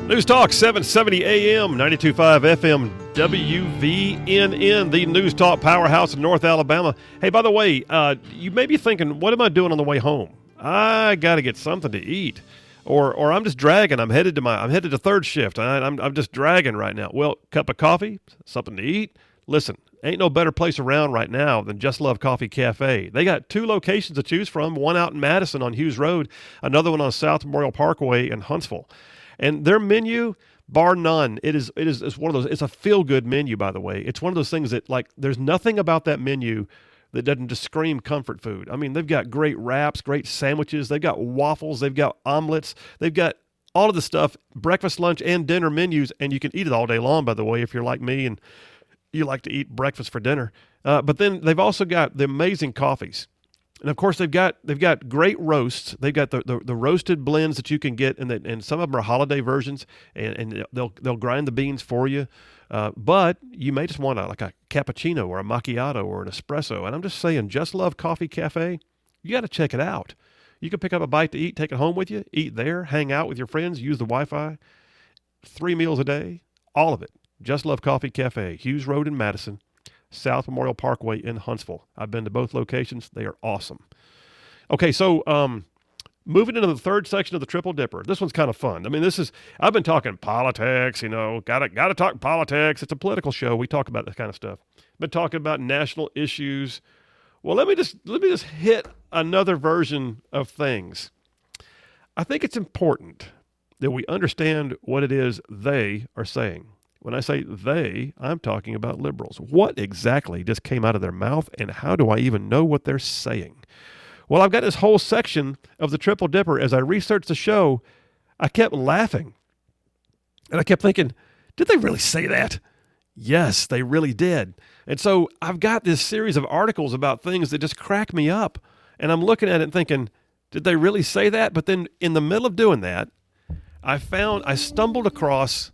News Talk 770 AM, 92.5 FM, WVNN, the News Talk powerhouse in North Alabama. Hey, by the way, you may be thinking, what am I doing on the way home? I got to get something to eat. Or I'm just dragging. I'm headed to third shift. I'm just dragging right now. Well, cup of coffee, something to eat. Listen, ain't no better place around right now than Just Love Coffee Cafe. They got 2 locations to choose from, one out in Madison on Hughes Road, another one on South Memorial Parkway in Huntsville. And their menu, bar none, it's one of those, it's a feel-good menu, by the way. It's one of those things that, like, there's nothing about that menu that doesn't just scream comfort food. I mean, they've got great wraps, great sandwiches, they've got waffles, they've got omelets, they've got all of the stuff, breakfast, lunch, and dinner menus, and you can eat it all day long, by the way, if you're like me and you like to eat breakfast for dinner. But then they've also got the amazing coffees. And of course, they've got great roasts. They've got the roasted blends that you can get, and some of them are holiday versions, and they'll grind the beans for you. But you may just want like a cappuccino or a macchiato or an espresso. And I'm just saying, Just Love Coffee Cafe, you got to check it out. You can pick up a bite to eat, take it home with you, eat there, hang out with your friends, use the Wi-Fi. 3 meals a day, all of it. Just Love Coffee Cafe, Hughes Road in Madison, South Memorial Parkway in Huntsville. I've been to both locations. They are awesome. Okay, so moving into the third section of the Triple Dipper. This one's kind of fun. I mean, I've been talking politics, gotta talk politics. It's a political show. We talk about this kind of stuff. Been talking about national issues. Well, let me just hit another version of things. I think it's important that we understand what it is they are saying. When I say they, I'm talking about liberals. What exactly just came out of their mouth, and how do I even know what they're saying? Well, I've got this whole section of the Triple Dipper. As I researched the show, I kept laughing. And I kept thinking, did they really say that? Yes, they really did. And so I've got this series of articles about things that just crack me up. And I'm looking at it and thinking, did they really say that? But then in the middle of doing that, I stumbled across,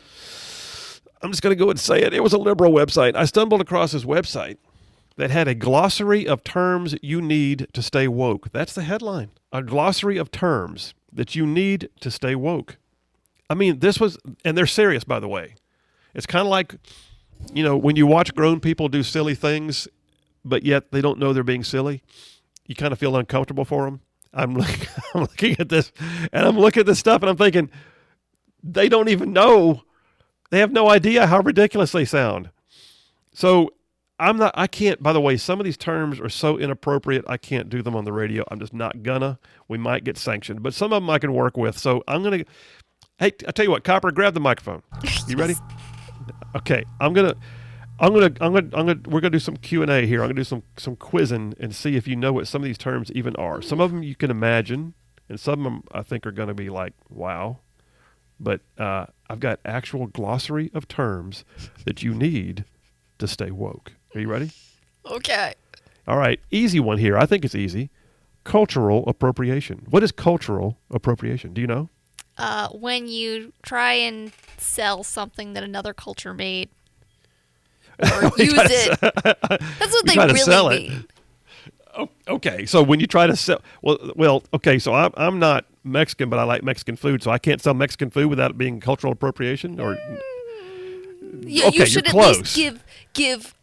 I'm just going to go and say it. It was a liberal website. I stumbled across this website that had a glossary of terms you need to stay woke. That's the headline. A glossary of terms that you need to stay woke. I mean, and they're serious, by the way. It's kind of like, when you watch grown people do silly things, but yet they don't know they're being silly. You kind of feel uncomfortable for them. I'm looking at this, and I'm looking at this stuff, and I'm thinking, they don't even know. They have no idea how ridiculous they sound. So I can't, by the way, some of these terms are so inappropriate, I can't do them on the radio. I'm just not gonna. We might get sanctioned, but some of them I can work with. So hey, I tell you what, Copper, grab the microphone. You ready? Okay. we're gonna do some Q&A here. I'm gonna do some quizzing and see if you know what some of these terms even are. Some of them you can imagine, and some of them I think are gonna be like, wow. But I've got actual glossary of terms that you need to stay woke. Are you ready? Okay. All right. Easy one here. I think it's easy. Cultural appropriation. What is cultural appropriation? Do you know? When you try and sell something that another culture made or use it. That's what they really mean. Oh, okay. So when you try to sell, well, okay. So I'm not Mexican, but I like Mexican food, so I can't sell Mexican food without it being cultural appropriation. Or yeah, okay, you should you're at close. least give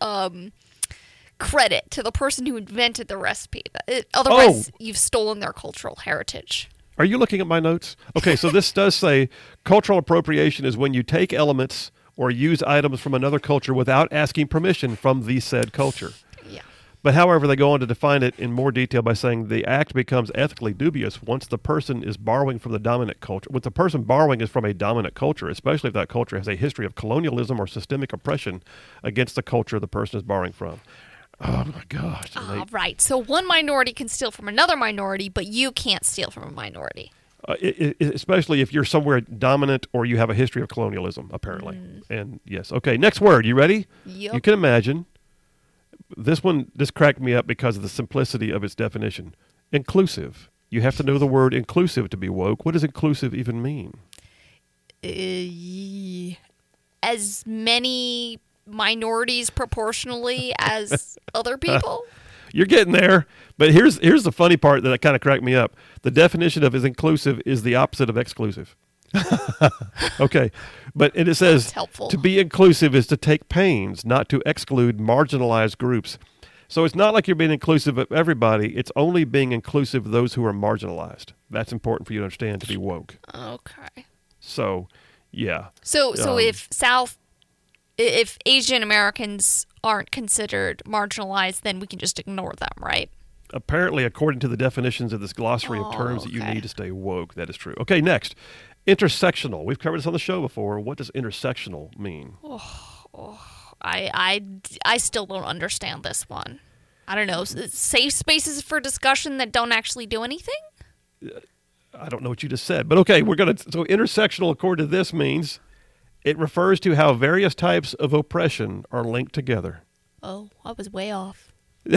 credit to the person who invented the recipe. Otherwise, you've stolen their cultural heritage. Are you looking at my notes? Okay, so this does say cultural appropriation is when you take elements or use items from another culture without asking permission from the said culture. Yeah. But however, they go on to define it in more detail by saying the act becomes ethically dubious once the person is borrowing from the dominant culture. What the person borrowing is from a dominant culture, especially if that culture has a history of colonialism or systemic oppression against the culture the person is borrowing from. Oh, my gosh. Right. So one minority can steal from another minority, but you can't steal from a minority. Especially if you're somewhere dominant or you have a history of colonialism, apparently. And yes. Okay, next word. You ready? Yep. You can imagine. This one just cracked me up because of the simplicity of its definition. Inclusive. You have to know the word inclusive to be woke. What does inclusive even mean? As many minorities proportionally as other people. You're getting there, but here's the funny part that kind of cracked me up. The definition of is inclusive is the opposite of exclusive. Okay. But it says to be inclusive is to take pains, not to exclude marginalized groups. So it's not like you're being inclusive of everybody. It's only being inclusive of those who are marginalized. That's important for you to understand to be woke. Okay. So, yeah. So if Asian Americans aren't considered marginalized, then we can just ignore them, right? Apparently, according to the definitions of this glossary of terms that you need to stay woke, that is true. Okay, next. Intersectional. We've covered this on the show before. What does intersectional mean? I still don't understand this one. I don't know. Safe spaces for discussion that don't actually do anything? I don't know what you just said, but okay, so intersectional, according to this, means it refers to how various types of oppression are linked together. Oh, I was way off.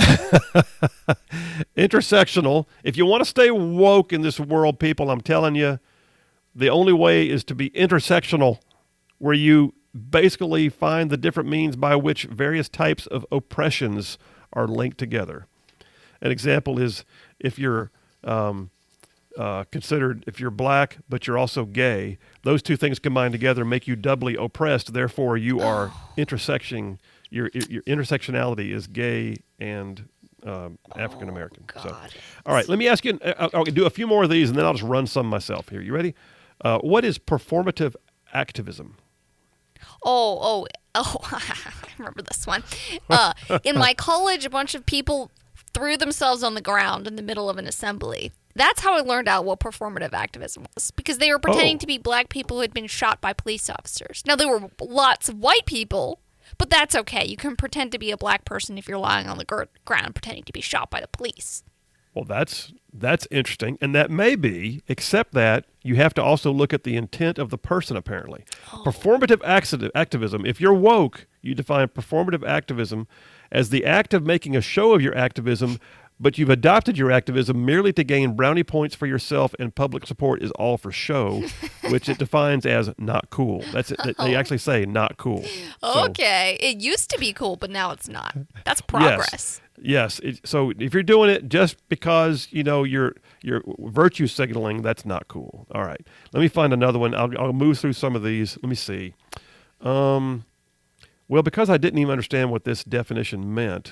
Intersectional. If you want to stay woke in this world, people, I'm telling you, the only way is to be intersectional, where you basically find the different means by which various types of oppressions are linked together. An example is if you're considered, if you're black, but you're also gay, those two things combined together make you doubly oppressed. Therefore, you are intersecting. Your intersectionality is gay and African American. So, all right, let me ask you. I'll do a few more of these, and then I'll just run some myself here. You ready? What is performative activism? Oh, I remember this one. In my college, a bunch of people threw themselves on the ground in the middle of an assembly. That's how I learned out what performative activism was, because they were pretending to be black people who had been shot by police officers. Now, there were lots of white people, but that's okay. You can pretend to be a black person if you're lying on the ground pretending to be shot by the police. Well, that's interesting, and that may be, except that you have to also look at the intent of the person, apparently. Performative activism, if you're woke, you define performative activism as the act of making a show of your activism, but you've adopted your activism merely to gain brownie points for yourself, and public support is all for show, which it defines as not cool. That's it. They actually say not cool. Okay. It used to be cool, but now it's not. That's progress. Yes. So if you're doing it just because, you're virtue signaling, that's not cool. All right. Let me find another one. I'll move through some of these. Let me see. Well, because I didn't even understand what this definition meant,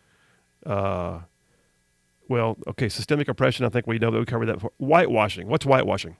systemic oppression, I think we know that we covered that before. Whitewashing. What's whitewashing?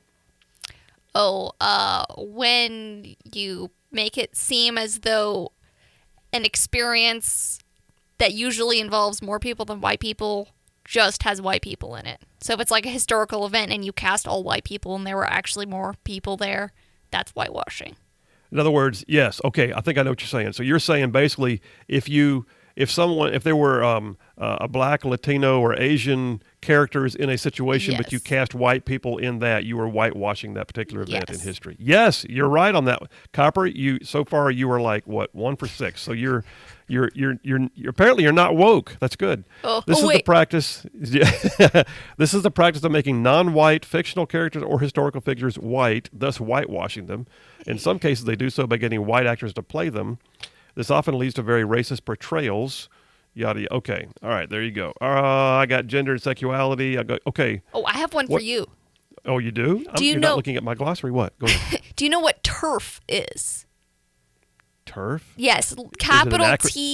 When you make it seem as though an experience that usually involves more people than white people just has white people in it. So if it's like a historical event and you cast all white people and there were actually more people there, that's whitewashing. In other words, yes. Okay, I think I know what you're saying. So you're saying basically if there were a black, Latino, or Asian characters in a situation, but you cast white people in that, you were whitewashing that particular event in history. Yes, you're right on that. Copper, so far you were like 1 for 6. So you're apparently you're not woke. That's good. This is the practice. This is the practice of making non-white fictional characters or historical figures white, thus whitewashing them. In some cases, they do so by getting white actors to play them. This often leads to very racist portrayals. Yada. Okay. All right. There you go. I got gender and sexuality. Okay. I have one for you. Oh, you do? You're not looking at my glossary. What? Go ahead. Do you know what TERF is? TERF? Yes. Capital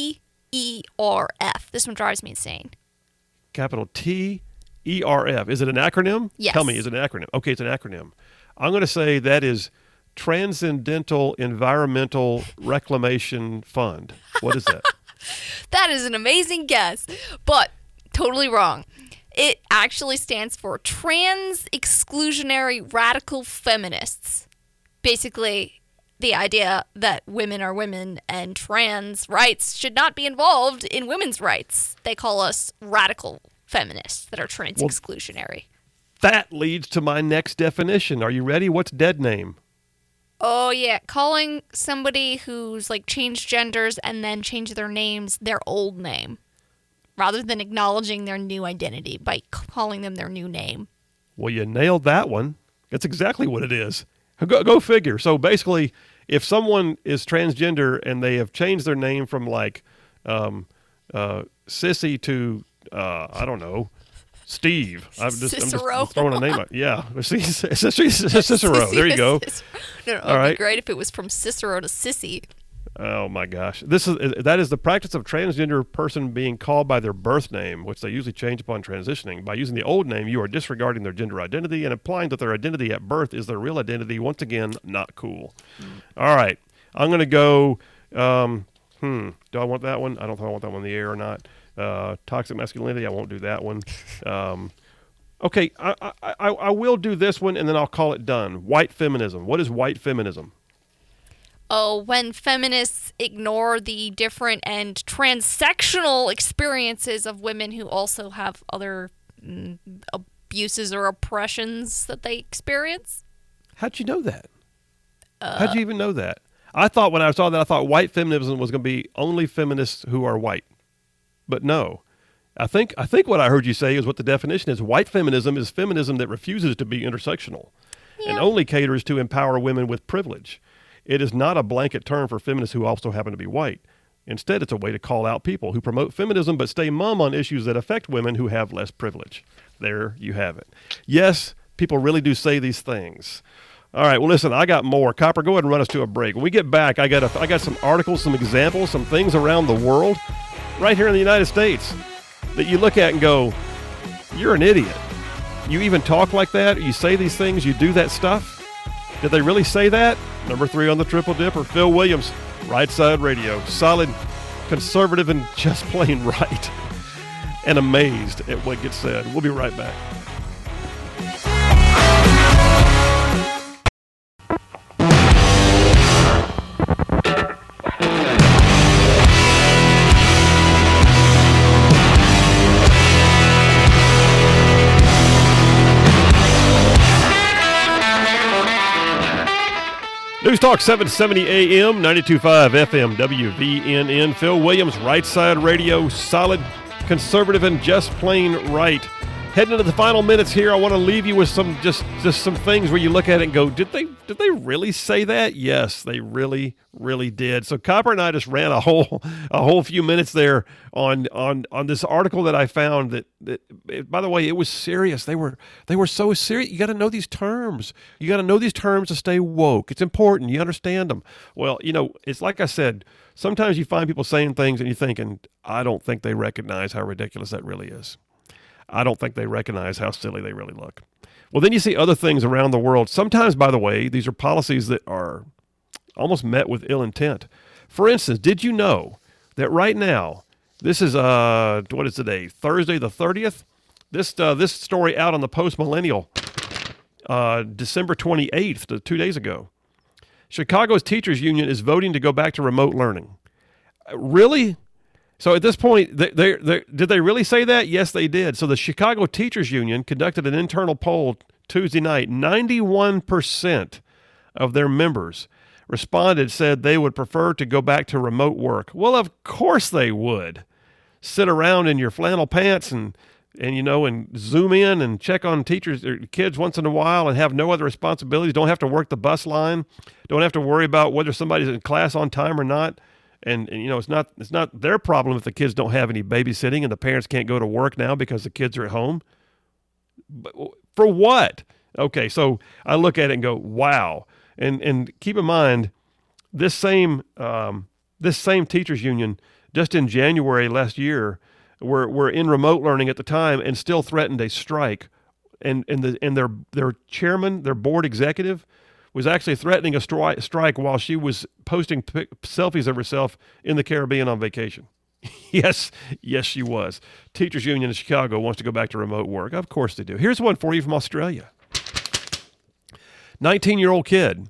TERF. This one drives me insane. Capital TERF. Is it an acronym? Yes. Tell me, is it an acronym? Okay, it's an acronym. I'm going to say that is Transcendental Environmental Reclamation Fund. What is that? That is an amazing guess, but totally wrong. It actually stands for Trans Exclusionary Radical Feminists. Basically, the idea that women are women and trans rights should not be involved in women's rights. They call us radical feminists that are trans exclusionary. That leads to my next definition. Are you ready? What's dead name? Oh, yeah. Calling somebody who's changed genders and then changed their names their old name, rather than acknowledging their new identity by calling them their new name. Well, you nailed that one. That's exactly what it is. Go figure. So basically, if someone is transgender and they have changed their name from Sissy to, I don't know, Steve. I'm just Cicero. throwing a name out. Yeah. Cicero. There you go. No, it All would right. be great if it was from Cicero to Sissy. Oh my gosh. That is the practice of transgender person being called by their birth name, which they usually change upon transitioning. By using the old name, you are disregarding their gender identity and implying that their identity at birth is their real identity. Once again, not cool. All right. I'm going to go, do I want that one? I don't know if I want that one in the air or not. Toxic masculinity, I won't do that one. Okay, I will do this one, and then I'll call it done. White feminism. What is white feminism? Oh, when feminists ignore the different and transsectional experiences of women who also have other abuses or oppressions that they experience. How'd you know that? How'd you even know that? I thought when I saw that, I thought white feminism was going to be only feminists who are white. But no. I think what I heard you say is what the definition is. White feminism is feminism that refuses to be intersectional and only caters to empower women with privilege. It is not a blanket term for feminists who also happen to be white. Instead, it's a way to call out people who promote feminism but stay mum on issues that affect women who have less privilege. There you have it. Yes, people really do say these things. All right, well, listen, I got more. Copper, go ahead and run us to a break. When we get back, I got some articles, some examples, some things around the world, right here in the United States, that you look at and go, you're an idiot. You even talk like that? You say these things? You do that stuff? Did they really say that? Number 3 on the Triple Dipper, Phil Williams, Right Side Radio. Solid, conservative, and just plain right. And amazed at what gets said. We'll be right back. News Talk 770 AM, 92.5 FM, WVNN. Phil Williams, Right Side Radio, solid, conservative, and just plain right. Heading into the final minutes here, I want to leave you with some just some things where you look at it and go, did they really say that? Yes, they really did. So Copper and I just ran a whole few minutes there on this article that I found that by the way, it was serious. They were so serious. You got to know these terms. You got to know these terms to stay woke. It's important. You understand them. Well, it's like I said, sometimes you find people saying things and you're thinking, I don't think they recognize how ridiculous that really is. I don't think they recognize how silly they really look. Well, then you see other things around the world. Sometimes, by the way, these are policies that are almost met with ill intent. For instance, did you know that right now, this is, what is today, Thursday the 30th? This story out on the Post Millennial, December 28th, 2 days ago. Chicago's teachers union is voting to go back to remote learning. Really? So at this point, did they really say that? Yes, they did. So the Chicago Teachers Union conducted an internal poll Tuesday night. 91% of their members said they would prefer to go back to remote work. Well, of course they would. Sit around in your flannel pants and zoom in and check on teachers or kids once in a while and have no other responsibilities. Don't have to work the bus line. Don't have to worry about whether somebody's in class on time or not. And it's not their problem if the kids don't have any babysitting and the parents can't go to work now because the kids are at home. But for what? Okay, so I look at it and go, wow. And keep in mind, this same teachers union just in January last year were in remote learning at the time and still threatened a strike. And their chairman, their board executive, was actually threatening a strike while she was posting selfies of herself in the Caribbean on vacation. Yes, she was. Teachers Union in Chicago wants to go back to remote work. Of course they do. Here's one for you from Australia. 19-year-old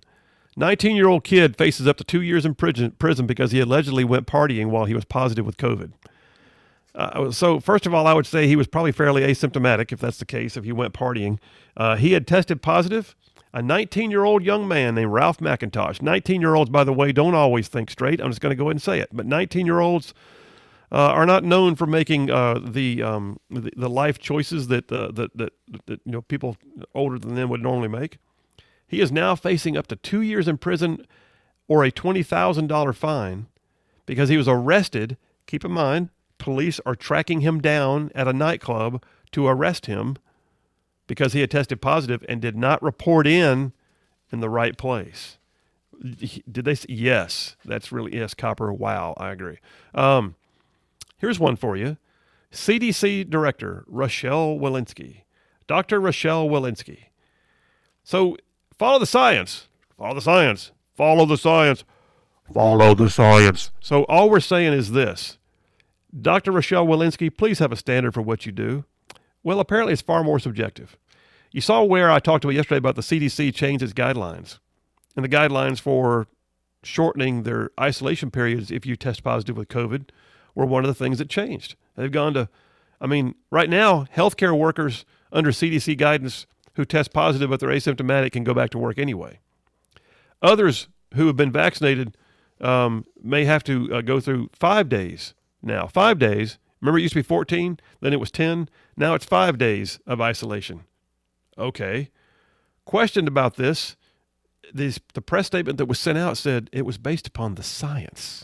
kid faces up to 2 years in prison because he allegedly went partying while he was positive with COVID. So first of all, I would say he was probably fairly asymptomatic, if that's the case, if he went partying. He had tested positive. A 19-year-old young man named Ralph McIntosh. 19-year-olds, by the way, don't always think straight. I'm just going to go ahead and say it. But 19-year-olds are not known for making the life choices that people older than them would normally make. He is now facing up to 2 years in prison or a $20,000 fine because he was arrested. Keep in mind, police are tracking him down at a nightclub to arrest him because he had tested positive and did not report in the right place. Did they? Yes, that's really, yes, Copper. Wow, I agree. Here's one for you. CDC Director Rochelle Walensky. Dr. Rochelle Walensky. So follow the science. Follow the science. Follow the science. Follow the science. So all we're saying is this. Dr. Rochelle Walensky, please have a standard for what you do. Well, apparently it's far more subjective. You saw where I talked about yesterday about the CDC changed its guidelines. And the guidelines for shortening their isolation periods if you test positive with COVID were one of the things that changed. They've gone to, right now, healthcare workers under CDC guidance who test positive but they're asymptomatic can go back to work anyway. Others who have been vaccinated may have to go through 5 days now. 5 days. Remember, it used to be 14, then it was 10. Now it's 5 days of isolation. Okay. Questioned about this. The press statement that was sent out said it was based upon the science.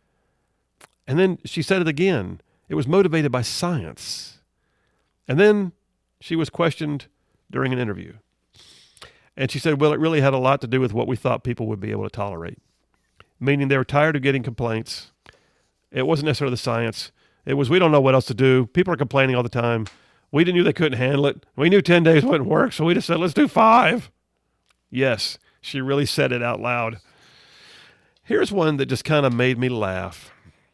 And then she said it again. It was motivated by science. And then she was questioned during an interview. And she said, well, it really had a lot to do with what we thought people would be able to tolerate. Meaning they were tired of getting complaints. It wasn't necessarily the science. It was, we don't know what else to do. People are complaining all the time. We knew they couldn't handle it. We knew 10 days wouldn't work, so we just said, let's do 5. Yes, she really said it out loud. Here's one that just kind of made me laugh.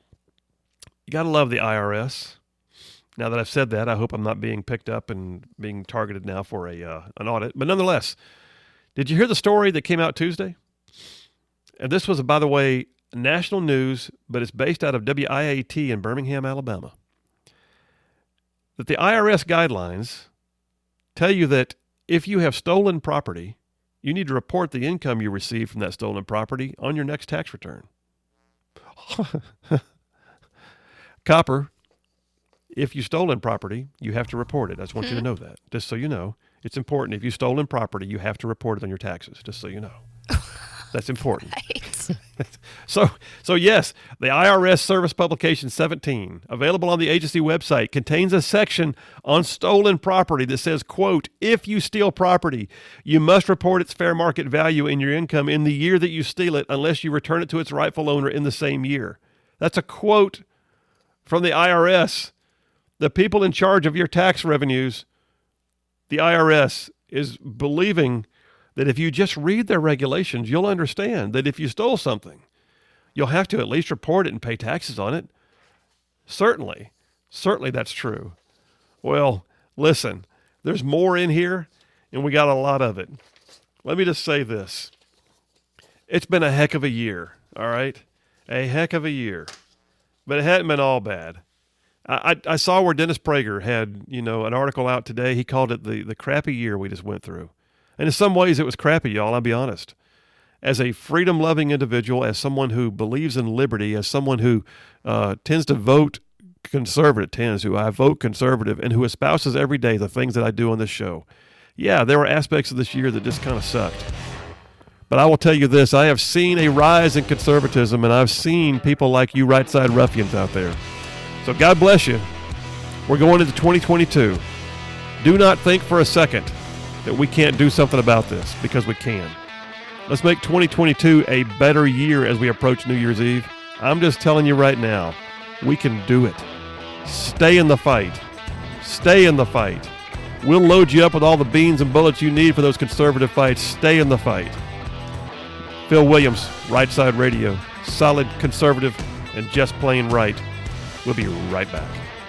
You got to love the IRS. Now that I've said that, I hope I'm not being picked up and being targeted now for an audit. But nonetheless, did you hear the story that came out Tuesday? And this was, by the way, national news, but it's based out of WIAT in Birmingham, Alabama. That the IRS guidelines tell you that if you have stolen property, you need to report the income you received from that stolen property on your next tax return. Copper, if you stolen property, you have to report it. I just want you to know that. Just so you know, it's important. If you stolen property, you have to report it on your taxes, just so you know. That's important. Right. So yes, the IRS Service Publication 17, available on the agency website, contains a section on stolen property that says, quote, if you steal property, you must report its fair market value in your income in the year that you steal it unless you return it to its rightful owner in the same year. That's a quote from the IRS. The people in charge of your tax revenues, the IRS, is believing that if you just read their regulations, you'll understand that if you stole something, you'll have to at least report it and pay taxes on it. Certainly that's true. Well, listen, there's more in here, and we got a lot of it. Let me just say this. It's been a heck of a year, all right? A heck of a year. But it hadn't been all bad. I saw where Dennis Prager had, an article out today. He called it the crappy year we just went through. And in some ways it was crappy, y'all, I'll be honest. As a freedom-loving individual, as someone who believes in liberty, as someone who tends to vote conservative, I vote conservative, and who espouses every day the things that I do on this show. Yeah, there were aspects of this year that just kind of sucked. But I will tell you this, I have seen a rise in conservatism, and I've seen people like you right-side ruffians out there. So God bless you. We're going into 2022. Do not think for a second that we can't do something about this, because we can. Let's make 2022 a better year as we approach New Year's Eve. I'm just telling you right now, we can do it. Stay in the fight. Stay in the fight. We'll load you up with all the beans and bullets you need for those conservative fights. Stay in the fight. Phil Williams, Right Side Radio. Solid, conservative, and just plain right. We'll be right back.